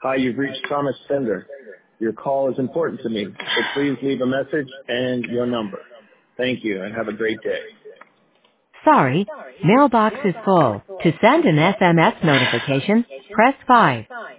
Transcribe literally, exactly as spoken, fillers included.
Hi, you've reached Thomas Sender. Your call is important to me, so please leave a message and your number. Thank you, and have a great day. Sorry, mailbox is full. To send an S M S notification, press five.